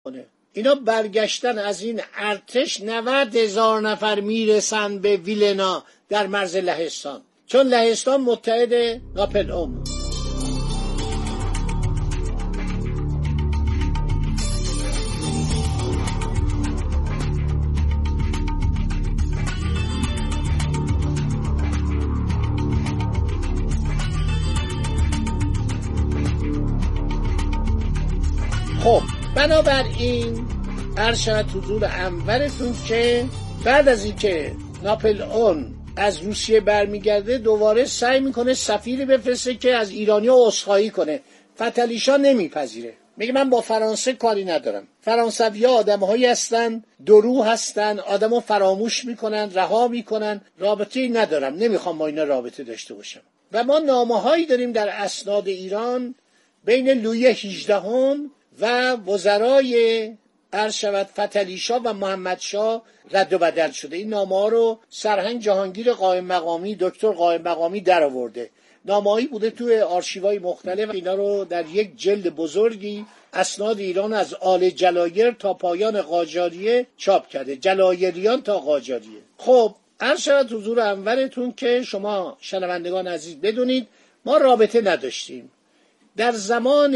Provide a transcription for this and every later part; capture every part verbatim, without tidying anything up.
اینا برگشتن از این ارتش نود هزار نفر میرسن به ویلنا در مرز لهستان، چون لهستان متحد ناپلئون بود. خب بنابراین عرض شود حضور انورتون که بعد از اینکه ناپلئون از روسیه برمیگرده دوباره سعی میکنه سفیری بفرسته که از ایرانی‌ها عذرخواهی کنه. فتلیشا نمیپذیره، میگه من با فرانسه کاری ندارم، فرانسوی‌ها آدم‌هایی هستن، درو هستن، آدمو فراموش میکنن، رها میکنن، رابطه‌ای ندارم، نمیخوام با اینا رابطه داشته باشم. و ما نامه‌هایی داریم در اسناد ایران بین لویی هجدهم و وزرای عرض شود فتلیشاه و محمدشاه رد و بدل شده. این نامه‌ها رو سرهنگ جهانگیر قائم مقامی، دکتر قائم مقامی در آورده. نامه‌هایی بوده توی آرشیوهای مختلف، اینا رو در یک جلد بزرگی اسناد ایران از آل جلایر تا پایان قاجاریه چاپ کرده، جلایریان تا قاجاریه. خب عرض شود حضور انورتون که شما شنوندگان عزیز بدونید ما رابطه نداشتیم. در زمان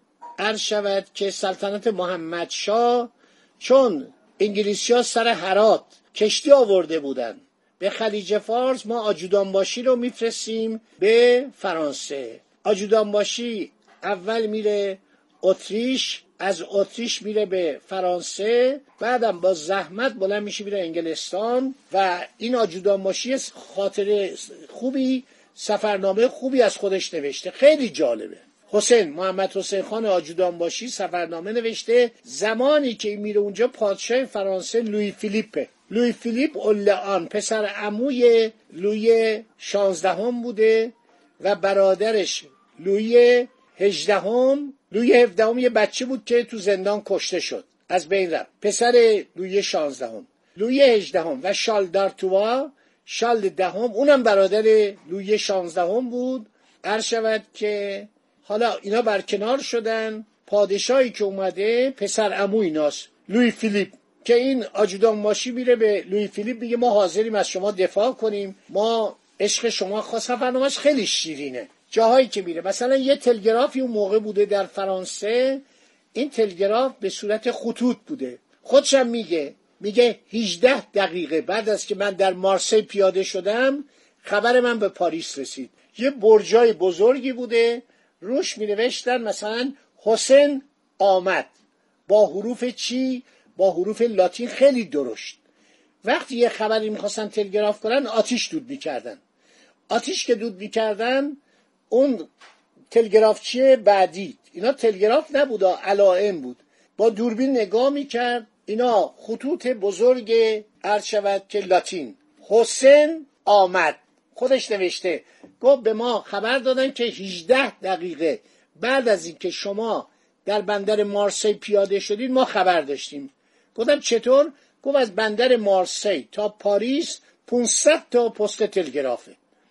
عرض شود که سلطنت محمدشاه، چون انگلیسی‌ها سر هرات کشتی آورده بودن به خلیج فارس، ما آجودانباشی رو میفرستیم به فرانسه. آجودانباشی اول میره اتریش، از اتریش میره به فرانسه، بعدم با زحمت بلند میشه میره انگلستان. و این آجودانباشی خاطره خوبی، سفرنامه خوبی از خودش نوشته، خیلی جالبه. حسین محمد حسین خان آجودانباشی سفرنامه نوشته. زمانی که میره اونجا پادشاه فرانسه لویی فیلیپه، لویی فیلیپ اولئان پسر عموی لویی شانزدهم بوده و برادرش لویی هجدهم. لویی هفدهم یه بچه بود که تو زندان کشته شد، از بین رفت، پسر لویی شانزدهم. لویی هجدهم و شارل دارتوا، شارل دهم، اونم برادر لویی شانزدهم بود. عرض شود که حالا اینا برکنار شدن، پادشاهی که اومده پسر عمو ایناست، لویی فیلیپ، که این آجودانباشی میره به لویی فیلیپ میگه ما حاضریم از شما دفاع کنیم، ما عشق شما خواست. سفرنامه‌اش خیلی شیرینه. جاهایی که میره، مثلا یه تلگرافی اون موقع بوده در فرانسه، این تلگراف به صورت خطوط بوده. خودشم میگه میگه هجده دقیقه بعد از که من در مارسی پیاده شدم خبر من به پاریس رسید. یه برجای بزرگی بوده، روش می نوشتن مثلا حسین آمد، با حروف چی؟ با حروف لاتین خیلی درشت. وقتی یه خبری میخواستن تلگراف کنن آتیش دود میکردن. آتیش که دود میکردن اون تلگرافچی بعدی، اینا تلگراف نبود، علائم بود، با دوربین نگاه میکرد، اینا خطوط بزرگ عرض شود که لاتین، حسین آمد، خودش نوشته. گفت به ما خبر دادن که هجده دقیقه بعد از این که شما در بندر مارسی پیاده شدید ما خبر داشتیم. گفتم چطور؟ گفت از بندر مارسی تا پاریس پانصد تا پست تلگرافه.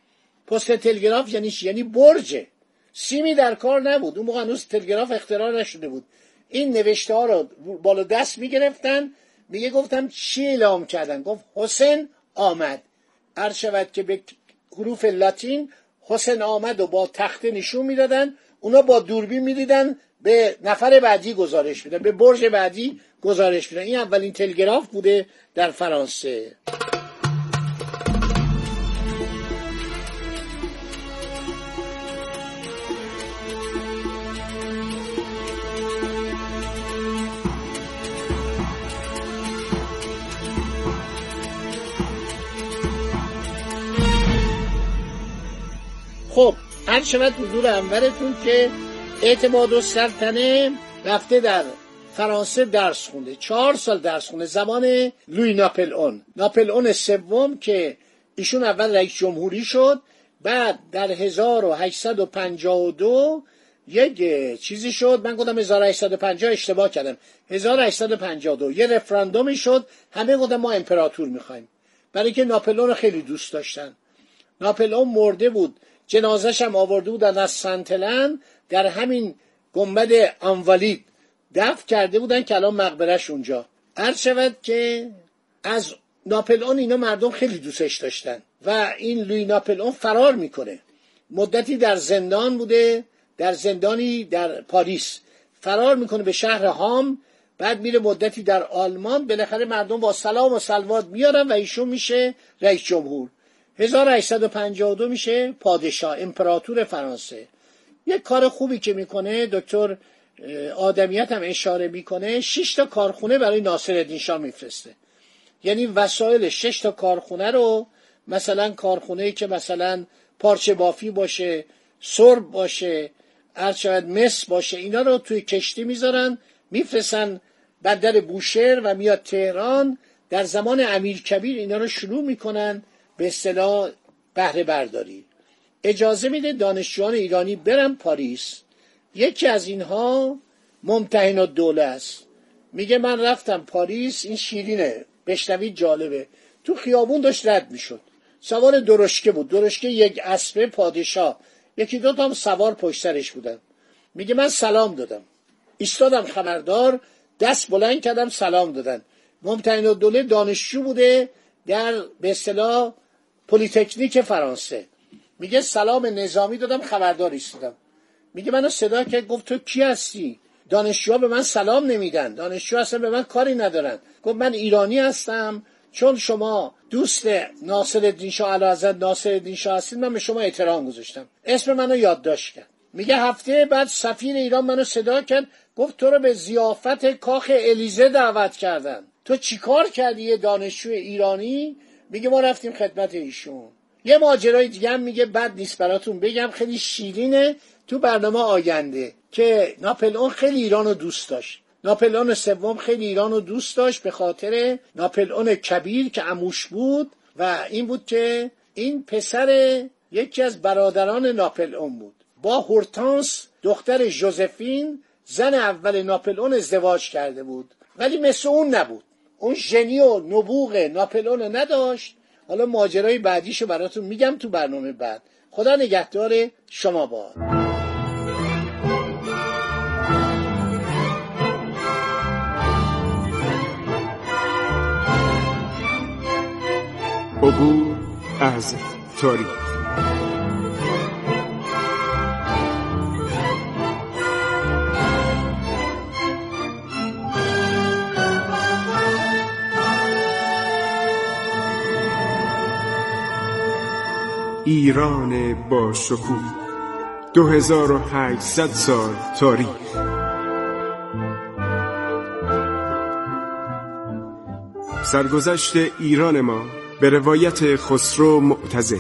پست تلگراف یعنی چی؟ یعنی برجه. سیمی در کار نبود، اون موقع هنوز تلگراف اختراع نشده بود. این نوشته ها رو بالا دست میگرفتن، میگه گفتم چی اعلام کردن؟ گفت حسین آمد. عرض شود که به حروف لاتین حسین آمد و با تخته نشون میدادن، اونا با دوربین میدیدن، به نفر بعدی گزارش میدن، به برج بعدی گزارش میدن. این اولین تلگراف بوده در فرانسه. خب عرض شود حضور انورتون که اعتمادالسلطنه رفته در فرانسه درس خونده، چهار سال درس خونده، زمان لویی ناپلئون ناپلئون سوم که ایشون اول رئیس جمهوری شد، بعد در هزار و هشتصد و پنجاه و دو یک چیزی شد، من گفتم هزار و هشتصد و پنجاه اشتباه کردم، هزار و هشتصد و پنجاه و دو یه رفراندومی شد، همه گفتن ما امپراتور میخوایم، برای که ناپلئون خیلی دوست داشتن. ناپلئون مرده بود، جنازش هم آورده بودن از سنتلن، در همین گنبد آنوالید دفن کرده بودن که الان مقبرش اونجا. عرض شود که از ناپلئون اینا مردم خیلی دوستش داشتن و این لویی ناپلئون فرار میکنه. مدتی در زندان بوده، در زندانی در پاریس فرار میکنه به شهر هام، بعد میره مدتی در آلمان. بالاخره مردم با سلام و صلوات میارن و ایشون میشه رئیس جمهور. هزار و هشتصد و پنجاه و دو میشه پادشاه، امپراتور فرانسه. یک کار خوبی که میکنه، دکتر آدمیت هم اشاره میکنه، شش تا کارخونه برای ناصرالدین شاه میفرسته. یعنی وسایل شش تا کارخونه رو، مثلا کارخونه‌ای که مثلا پارچه بافی باشه، سرب باشه، ارشد مس باشه، اینا رو توی کشتی میذارن میفرستن بندر بوشهر و میاد تهران. در زمان امیرکبیر اینا رو شروع میکنن به اصطلاح بهره برداری. اجازه میده دانشجویان ایرانی برن پاریس. یکی از اینها ممتحن الدوله است. میگه من رفتم پاریس، این شیرینه، بشنوید جالبه. تو خیابون داشت رد میشد، سوار درشکه بود، درشکه یک اسبه پادشاه، یکی دو تا هم سوار پشت سرش بودن. میگه من سلام دادم، ایستادم خبردار، دست بلند کردم سلام دادن. ممتحن الدوله دانشجو بوده در به اصطلاح پلی‌تکنیک فرانسه. میگه سلام نظامی دادم، خبردار ایستادم. میگه منو صدا کرد، گفت تو کی هستی؟ دانشجوها به من سلام نمیدن، دانشجوها اصلا به من کاری ندارن. گفت من ایرانی هستم، چون شما دوست ناصرالدین شاه اعلیحضرت ناصرالدین شاه هستید من به شما احترام گذاشتم، اسم منو یادداشت کرد. میگه هفته بعد سفیر ایران منو صدا کرد، گفت تو رو به ضیافت کاخ الیزه دعوت کردن، تو چیکار کردی یه دانشجو ایرانی؟ میگه ما رفتیم خدمت ایشون. یه ماجرای دیگه هم میگه بد نیست براتون بگم، خیلی شیرینه، تو برنامه آینده، که ناپلئون خیلی ایرانو دوست داشت. ناپلئون سوم خیلی ایرانو دوست داشت به خاطر ناپلئون کبیر که عموش بود و این بود که این پسر یکی از برادران ناپلئون بود، با هورتانس دختر ژوزفین زن اول ناپلئون ازدواج کرده بود، ولی مثل اون نبود، اون ژنی و نبوغ ناپلئون نداشت. حالا ماجرای بعدیشو براتون میگم تو برنامه بعد. خدا نگهدار شما با عبور از تاریخ. ایران با شکوه، دو هزار و هشتصد سال تاریخ. سرگذشت ایران ما به روایت خسرو معتزد.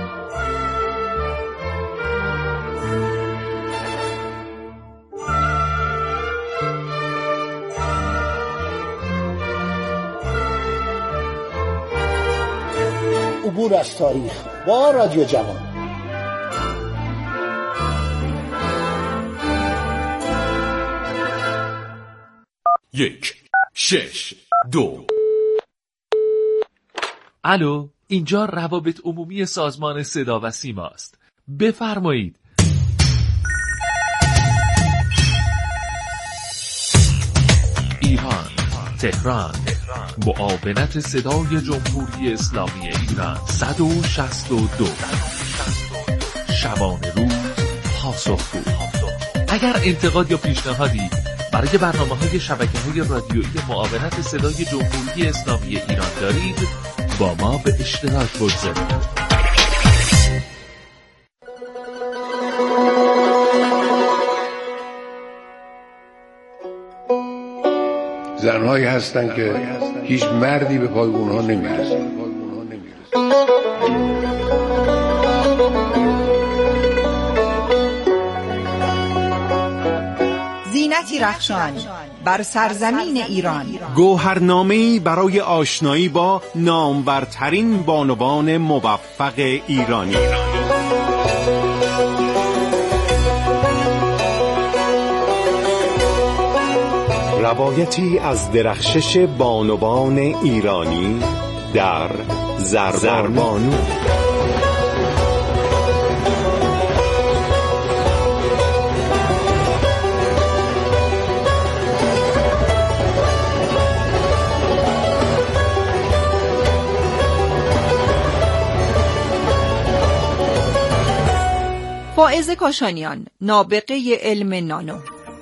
عبور از تاریخ با رادیو جوان. یک شش دو. الو، اینجا روابط عمومی سازمان صدا و سیما است. بفرمایید. ایران، تهران، معاونت صدای جمهوری اسلامی ایران، صد و شصت و دو. شبانه روز پاسخگو. اگر انتقاد یا پیشنهادی برای برنامه‌های شبکه‌های رادیویی معاونت صدای جمهوری اسلامی ایران دارید، با ما به اشتراک بگذارید. زنهایی هستن که هیچ مردی به پای اونها نمیرسه. زینتی رخشان بر سرزمین ایران، گوهرنامه‌ای برای آشنایی با نامورترین بانوان موفق ایرانی. روایتی از درخشش بانوان ایرانی در زربانو. فائزه کاشانیان، نابغه علم نانو.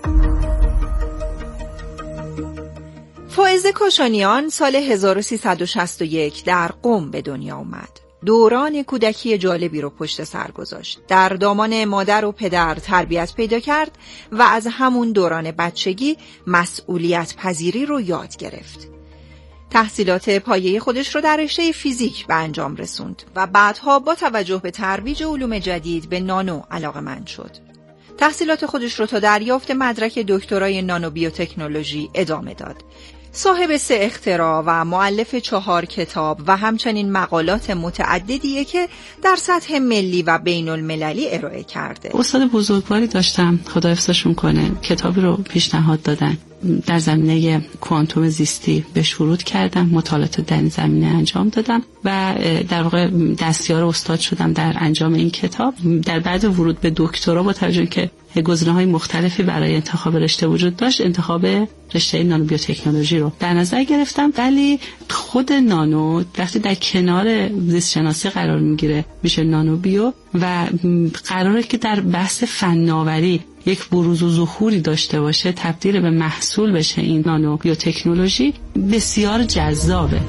فائزه کاشانیان سال هزار و سیصد و شصت و یک در قم به دنیا آمد. دوران کودکی جالبی رو پشت سر گذاشت. در دامان مادر و پدر تربیت پیدا کرد و از همون دوران بچگی مسئولیت پذیری رو یاد گرفت. تحصیلات پایه خودش رو در رشته فیزیک به انجام رسوند و بعدها با توجه به ترویج علوم جدید به نانو علاقه‌مند شد. تحصیلات خودش رو تا دریافت مدرک دکترای نانو بیوتکنولوژی ادامه داد. صاحب سه اختراع و مؤلف چهار کتاب و همچنین مقالات متعددیه که در سطح ملی و بین المللی ارائه کرده. استاد بزرگواری داشتم، خدا حفظشون کنه، کتابی رو پیشنهاد دادن در زمینه کوانتوم زیستی، بهش ورود کردم، مطالعات در این زمینه انجام دادم و در واقع دستیار استاد شدم در انجام این کتاب. در بعد ورود به دکترا با توجه که گزینه‌های مختلفی برای انتخاب رشته وجود داشت، انتخاب رشته نانو بیوتکنولوژی رو در نظر گرفتم. ولی خود نانو وقتی در کنار زیست شناسی قرار میگیره میشه نانو بیو و قراره که در بحث فناوری یک بروز و ظهوری داشته باشه، تبدیل به محصول بشه. این نانو بیوتکنولوژی بسیار جذابه.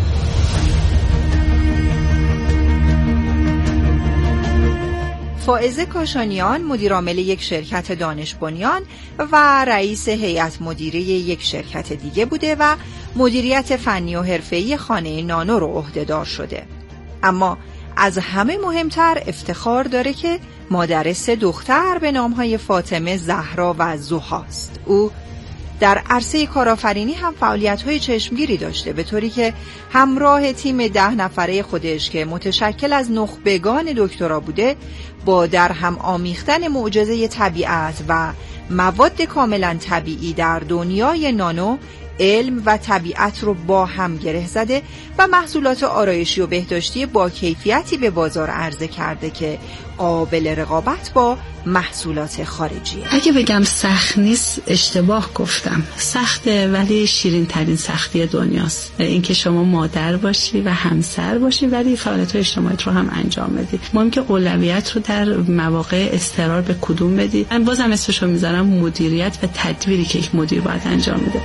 فائزه کاشانیان مدیر عامل یک شرکت دانش بنیان و رئیس هیئت مدیره یک شرکت دیگه بوده و مدیریت فنی و حرفه‌ای خانه نانو رو عهده‌دار شده. اما از همه مهمتر افتخار داره که مادر سه دختر به نامهای فاطمه، زهرا و زوهاست. او در عرصه کارآفرینی هم فعالیت‌های چشمگیری داشته، به طوری که همراه تیم ده نفره خودش که متشکل از نخبگان دکترا بوده، با در هم آمیختن معجزه طبیعت و مواد کاملا طبیعی در دنیای نانو، علم و طبیعت رو با هم گره زده و محصولات آرایشی و بهداشتی با کیفیتی به بازار عرضه کرده که قابل رقابت با محصولات خارجیه. اگه بگم سخت نیست اشتباه گفتم. سخته ولی شیرین ترین سختی دنیاست. اینکه شما مادر باشی و همسر باشی ولی فعالیت‌های اجتماعی رو هم انجام بدی. مهم که اولویت رو در مواقع اضطرار به کدوم بدی. من بازم اسمشو میذارم مدیریت و تدبیری که یک مدیر باید انجام میده.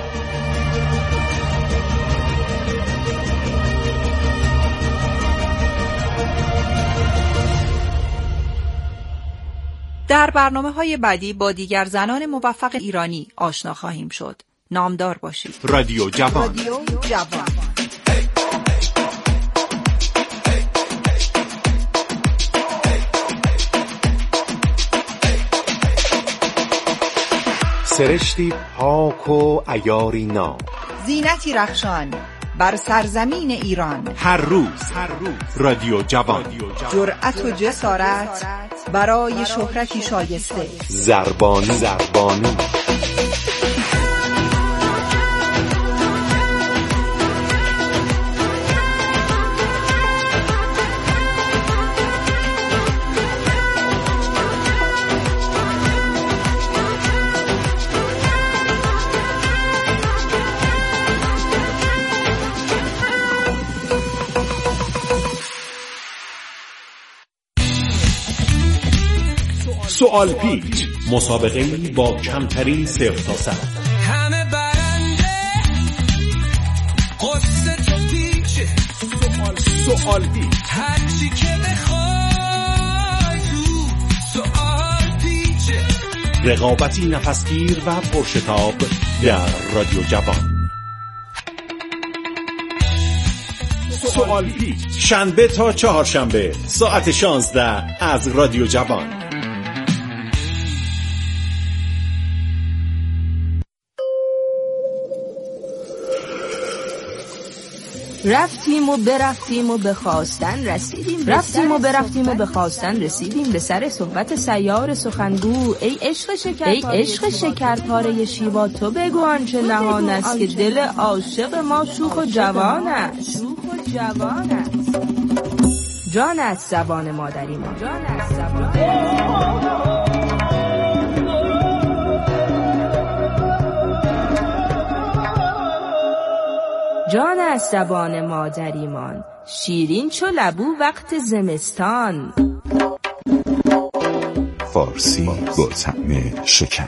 در برنامه‌های بعدی با دیگر زنان موفق ایرانی آشنا خواهیم شد. نامدار باشید. رادیو جوان. رادیو جوان. سرشتی پاک و عیاری ناب، زینتی رخشان بر سرزمین ایران. هر روز هر روز رادیو جوان. جرأت و جسارت برای شهرتی شایسته. زربانی زربانی سوال پیچ، مسابقه‌ای با کمترین صفر تا صد. همه برنده قصه تو پیچ. سوال سوال پیچ، هر چی که بخوای تو سوال پیچ. رقابتی نفسگیر و پرشتاب در رادیو جوان. سوال پیچ، شنبه تا چهارشنبه ساعت شانزده از رادیو جوان. رفتیم و برفتیم و به خواستن رسیدیم، رفتیم و برفتیم و به خواستن رسیدیم، به سر صحبت سیار سخنگو. ای عشق شکر، ای عشق شکر پاره شیوا، تو بگو آنچه نهان است که دل عاشق ما شوخ و جوان است، شوخ و جوان است. جان است زبان مادری ما، جان است زبان. جان است زبان مادریمان، شیرین چو لبو وقت زمستان. فارسی با طعم شکر.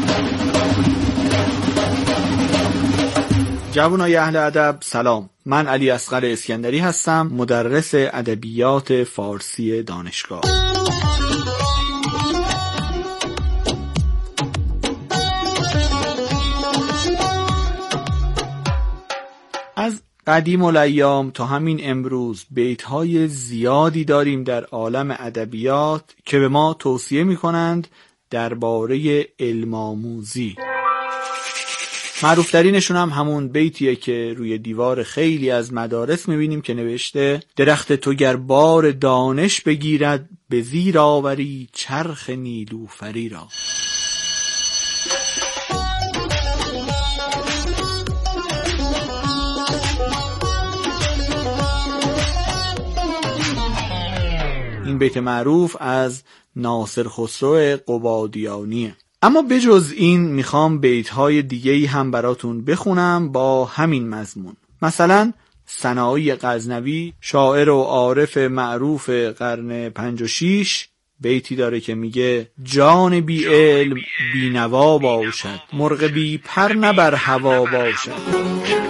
جوانای اهل ادب سلام، من علی اصغر اسکندری هستم، مدرس ادبیات فارسی دانشگاه. از قدیم الایام تا همین امروز بیت‌های زیادی داریم در عالم ادبیات که به ما توصیه می‌کنند درباره علم آموزی. معروفترینشون هم همون بیتیه که روی دیوار خیلی از مدارس می‌بینیم که نوشته درخت تو گر بار دانش بگیرد به زیر آوری چرخ نیلوفری را. این بیت معروف از ناصر خسرو قبادیانیه. اما بجز این میخوام بیت‌های دیگه‌ای هم براتون بخونم با همین مضمون. مثلا سنایی غزنوی، شاعر و عارف معروف قرن پنج و شیش، بیتی داره که میگه جان بی علم بی نوا باشد، مرغ بی پر نه بر هوا باشد.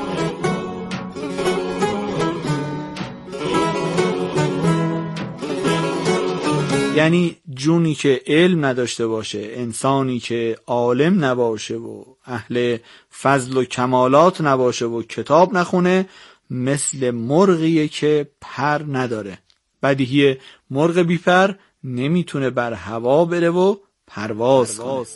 یعنی جونی که علم نداشته باشه، انسانی که عالم نباشه و اهل فضل و کمالات نباشه و کتاب نخونه، مثل مرغیه که پر نداره. بدیهیه مرغ بی پر نمیتونه بر هوا بره و پرواز کنه.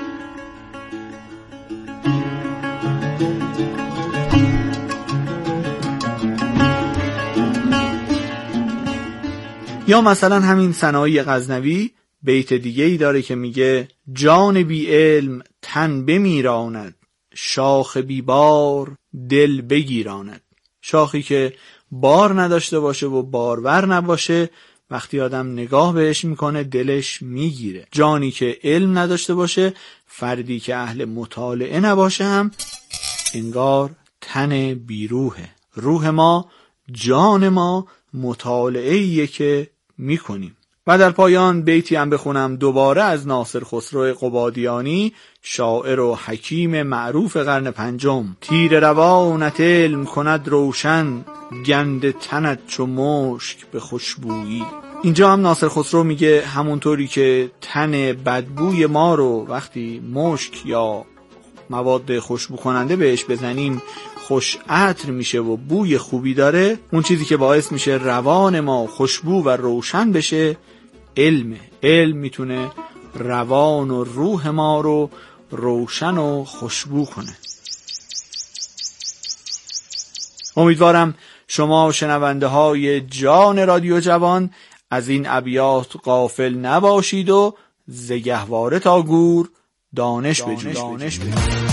یا مثلا همین سنایی غزنوی بیت دیگه ای داره که میگه جان بی علم تن بمیراند، شاخ بی بار دل بگیراند. شاخی که بار نداشته باشه و بارور نباشه، وقتی آدم نگاه بهش میکنه دلش میگیره. جانی که علم نداشته باشه، فردی که اهل مطالعه نباشه هم انگار تن بیروحه. روح ما، جان ما مطالعه‌ایه که میکنیم. و در پایان بیتی هم بخونم دوباره از ناصر خسرو قبادیانی، شاعر و حکیم معروف قرن پنجم. تیر روانت علم کند روشن، گند تنت چو مشک به خوشبویی. اینجا هم ناصر خسرو میگه همونطوری که تن بدبوی ما رو وقتی مشک یا مواد خوشبو کننده بهش بزنیم خوش عطر میشه و بوی خوبی داره، اون چیزی که باعث میشه روان ما خوشبو و روشن بشه علمه. علم میتونه روان و روح ما رو روشن و خوشبو کنه. امیدوارم شما شنونده های جان رادیو جوان از این ابیات غافل نباشید و ز گهواره تا گور دانش بجوید. دانش بجوید.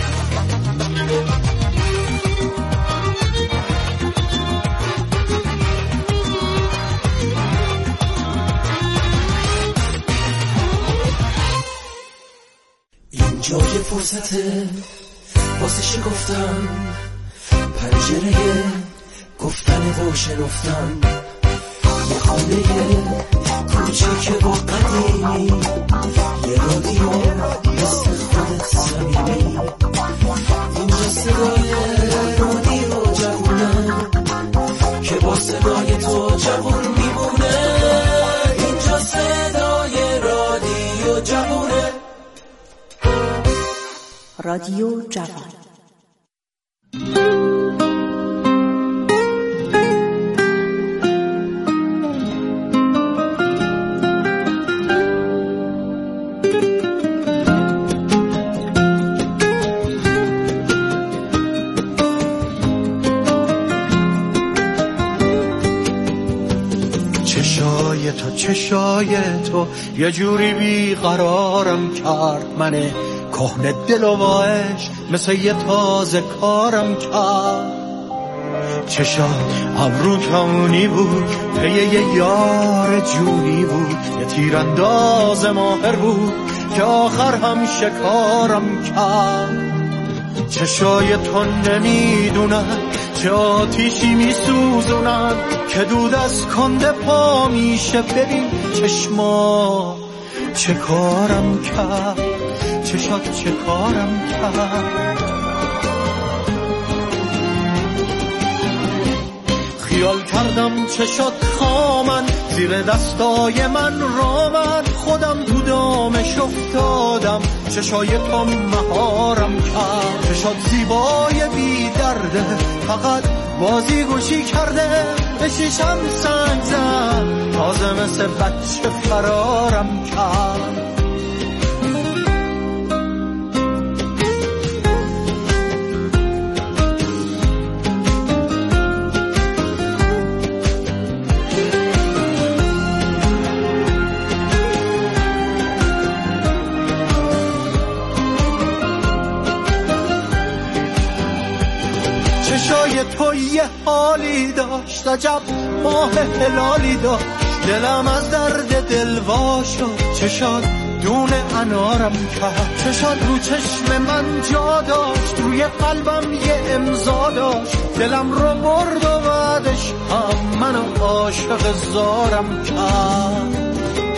جای فرصته واسه شکفتن پنجره گفتن و شنفتن، یه خانه کوچیک و قدیمی، یه رادیو مثل خودت صمیمی. اینجا صدای رادیو جوونه که با صدای تو جوون میمونه. اینجا صدای رادیو جوونه، رادیو جوان. چشای تو چشای تو یه جوری بیقرارم کرد، منه کهنه دل و عشق مثل یه تازه کارم کرد. چشات ابرو کمونی بود، پی یه یار جونی بود، یه تیرانداز ماهر بود که آخر هم شکارم کرد. چشای تو نمیدونن چه آتیشی میسوزونن که دود از کنده پا میشه. ببین چشما چه کارم کرد، چشات چه کارم کرد. خیال کردم چشات خامن، زیر دستای من رامن، خودم تو دامش افتادم، چشای تو مهارم کرد. چشات زیبای بی درده، فقط بازی گوشی کرده، به شیشم سنگ زد، تازه مثل بچه فرارم کرد. چشای تو یه حالی داشت، عجب ماه هلالی داشت، دلم از درد دل وا شد، چشات دونه انارم کرد. چشات رو چشم من جا داشت، روی قلبم یه امضا داشت، دلم رو برد و بعدش هم منو عاشق زارم کرد.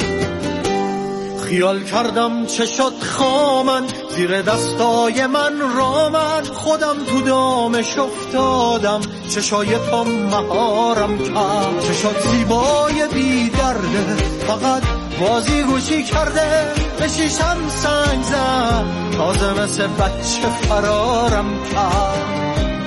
خیال کردم چشات خامن، زیر دستای من رامن، خودم تو دامش افتادم، چشای تو مهارم کرد. چشات زیبای بی درده، فقط بازی گوشی کرده، به شیشم سنگ زد، تازه مثل بچه فرارم کرد.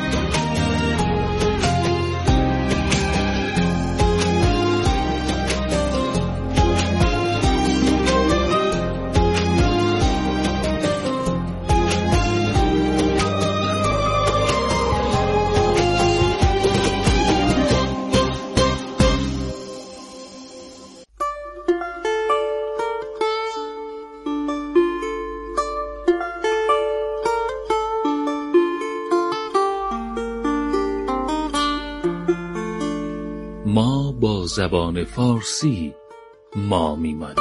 ما با زبان فارسی ما میمانیم.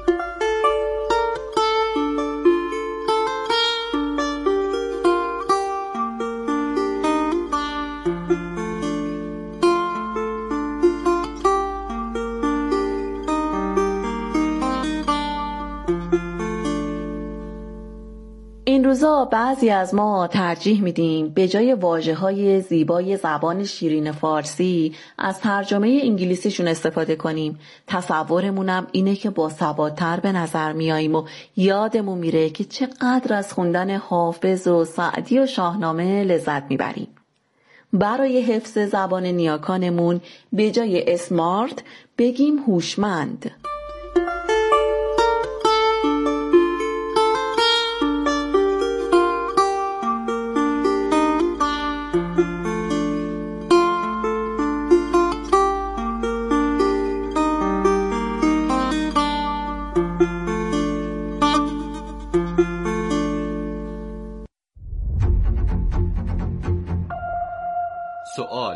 این روزا بعضی از ما ترجیح میدیم به جای واژه‌های زیبای زبان شیرین فارسی از ترجمه انگلیسیشون استفاده کنیم. تصورمونم اینه که با ثبات‌تر به نظر میاییم و یادمون میره که چقدر از خوندن حافظ و سعدی و شاهنامه لذت میبریم. برای حفظ زبان نیاکانمون به جای اسمارت بگیم هوشمند. سوال،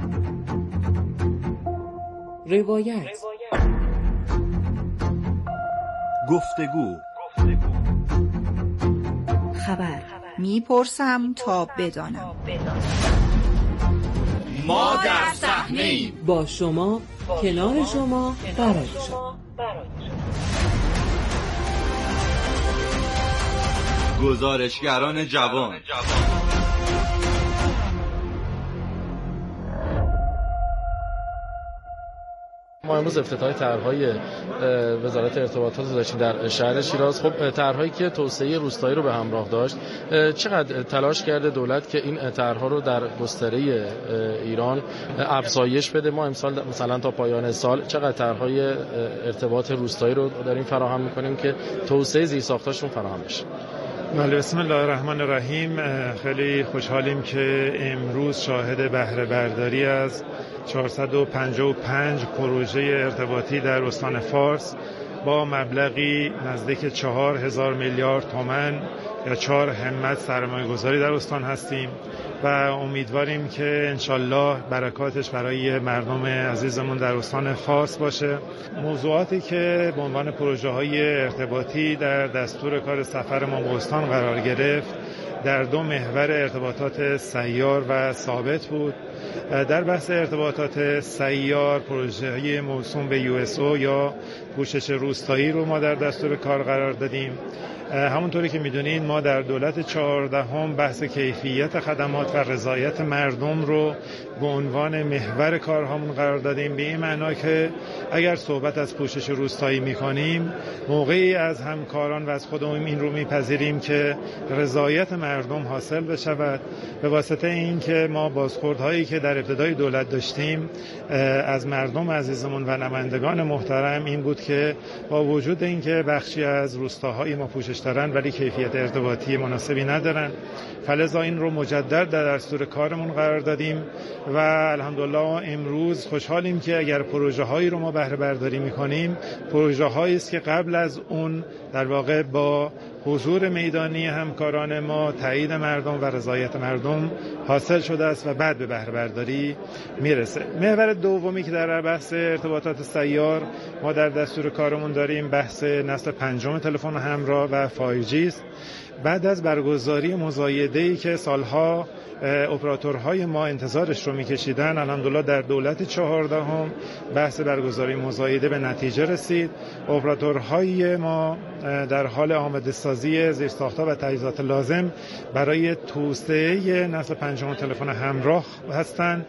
روایت، گفتگو، خبر. میپرسم تا بدانم. ما در صحنه‌ایم، با شما، کنار شما، برای شما. گزارشگران جوان. ما امروز افتتاح طرح‌های وزارت ارتباطات داشتیم در شهر شیراز. خب طرح‌هایی که توسعه روستایی رو به همراه داشت، چقدر تلاش کرده دولت که این طرح‌ها رو در گستره ایران افزایش بده. ما امسال مثلا تا پایان سال چقدر طرح‌های ارتباط روستایی رو داریم فراهم می‌کنیم که توسعه زیرساخت‌هاشون فراهم بشه. بله، بسم الله الرحمن الرحیم. خیلی خوشحالیم که امروز شاهد بهره برداری از چهارصد و پنجاه و پنج پروژه ارتباطی در استان فارس با مبلغی نزدیک چهار هزار میلیارد تومان یا چهار همت سرمایه گذاری در استان هستیم و امیدواریم که انشالله برکاتش برای مردم عزیزمون در استان فارس باشه. موضوعاتی که به عنوان پروژه های ارتباطی در دستور کار سفر ما به استان قرار گرفت در دو محور ارتباطات سیار و ثابت بود. در بحث ارتباطات سیار پروژه موسوم به یو اس او یا پوشش روستایی رو ما در دستور کار قرار دادیم. همونطوری که میدونین ما در دولت چهاردهم بحث کیفیت خدمات و رضایت مردم رو به عنوان محور کارهامون قرار دادیم، به این معنا که اگر صحبت از پوشش روستایی میکنیم موقعی از همکاران و از خودمون این رو میپذیریم که رضایت مردم حاصل بشود به واسطه این که ما بازخوردهایی که در ابتدای دولت داشتیم از مردم عزیزمون و نمایندگان محترم این بود که با وجود این که بخشی از روستاهای ما پوشش دارن ولی کیفیت ارتباطی مناسبی ندارن، فلذا این رو مجدد در دستور کارمون قرار دادیم و الحمدلله امروز خوشحالیم که اگر پروژه هایی رو ما بهره برداری میکنیم پروژه هایی است که قبل از اون در واقع با حضور میدانی همکاران ما تایید مردم و رضایت مردم حاصل شده است و بعد به بهره برداری میرسه. محور دومی که در بحث ارتباطات سیار ما در دستور کارمون داریم بحث نسل پنجم تلفن همراه و فایو جی است. بعد از برگزاری مزایده‌ای که سالها اپراتورهای ما انتظارش رو میکشیدن، الحمدلله در دولت چهاردهم بحث برگزاری مزایده به نتیجه رسید. اپراتورهای ما در حال آماده سازی زیرساخت‌ها و تجهیزات لازم برای توسعه نسل پنجم تلفن همراه هستند.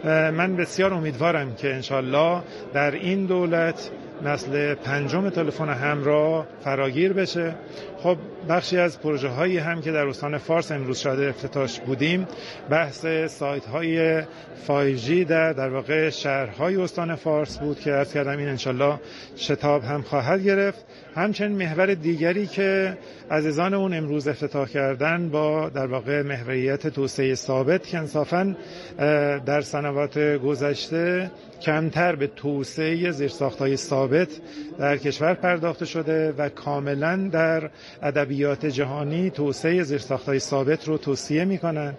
من بسیار امیدوارم که انشالله در این دولت نسل پنجم تلفن همراه فراگیر بشه. خب بخشی از پروژه هایی هم که در استان فارس امروز شاهد افتتاحش بودیم بحث سایت های فایو جی در در واقع شهرهای استان فارس بود که عرض کردم این انشالله شتاب هم خواهد گرفت. همچنین محور دیگری که عزیزان اون امروز افتتاح کردن با در واقع محوریت توسعه ثابت که انصافاً در سنوات گذشته کمتر به توسعه زیرساخت‌های ثابت در کشور پرداخته شده و کاملا در ادبیات جهانی توسعه زیرساخت‌های ثابت رو توصیه می‌کنن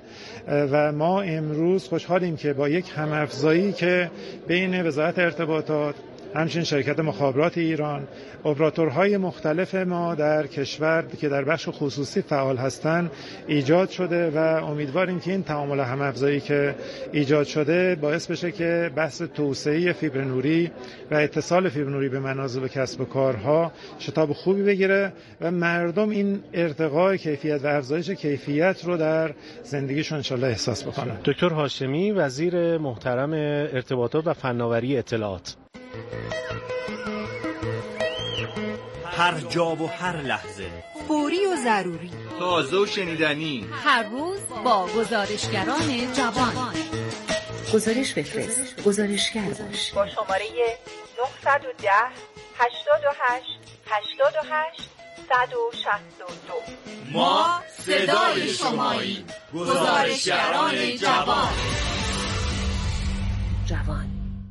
و ما امروز خوشحالیم که با یک هم‌افزایی که بین وزارت ارتباطات همچنین شرکت مخابرات ایران اپراتورهای مختلف ما در کشور که در بخش خصوصی فعال هستند ایجاد شده و امیدواریم که این تعامل هم‌افزایی که ایجاد شده باعث بشه که بحث توسعه فیبر نوری و اتصال فیبر نوری به منازل و کسب و کارها شتاب خوبی بگیره و مردم این ارتقای کیفیت و افزایش کیفیت رو در زندگیشون انشالله احساس بکنن. دکتر هاشمی وزیر محترم ارتباطات و فناوری اطلاعات. هر جا و هر لحظه فوری و ضروری تازه و شنیدنی هر روز با گزارشگران جوان. گزارش بفرست، گزارشگر باش. با شماره نه یک صفر هشتاد و هشت هشتاد و هشت صد و شصت و دو. ما صدای شماییم. گزارشگران جوان. جوان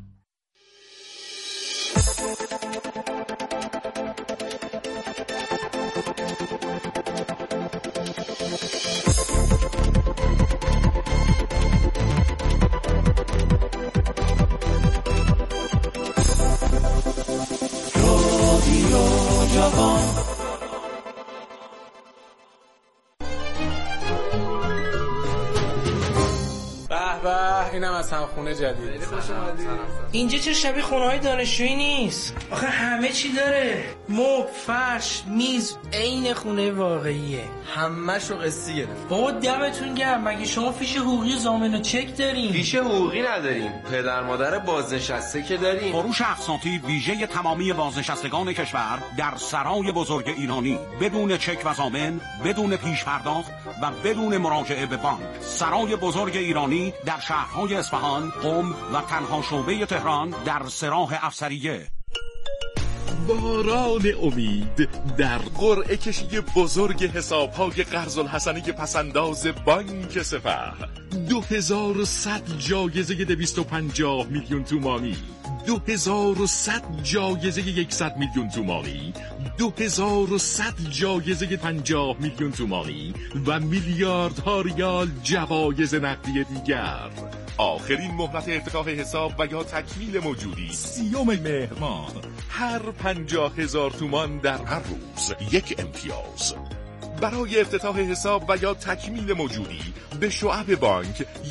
اینم از همخونه جدید. اینجا چه شبیه خونه‌های دانشجویی نیست؟ آخه همه چی داره. مبل، فرش، میز، عین خونه واقعیه. همه‌شو قسطی گرفت. بابا دمتون گرم. مگه شما فیش حقوقی ضامن و چک دارین؟ فیش حقوقی نداریم. پدر مادر بازنشسته که داریم. فروش اقساطی ویژه تمامی بازنشستگان کشور در سرای بزرگ ایرانی بدون چک و ضامن، بدون پیش پرداخت و بدون مراجعه به بانک. سرای بزرگ ایرانی در شهرهای اصفهان، قم و تنها شعبه تهران در سراح افسریه. باران امید در قرعه کشی بزرگ حساب‌های قرض الحسنه پسنداز بانک سپه. دو هزار و صد جایزه دویست و پنجاه میلیون تومانی، دو هزار و صد جایزه یکصد میلیون تومانی، دو هزار و صد جایزه پنجاه میلیون تومانی و میلیاردها ریال جوایز نقدی دیگر. آخرین مهلت افتتاح حساب و یا تکمیل موجودی سیوم مهر ماه. هر پنجاه هزار تومان در هر روز یک امتیاز. برای افتتاح حساب و یا تکمیل موجودی به شعب بانک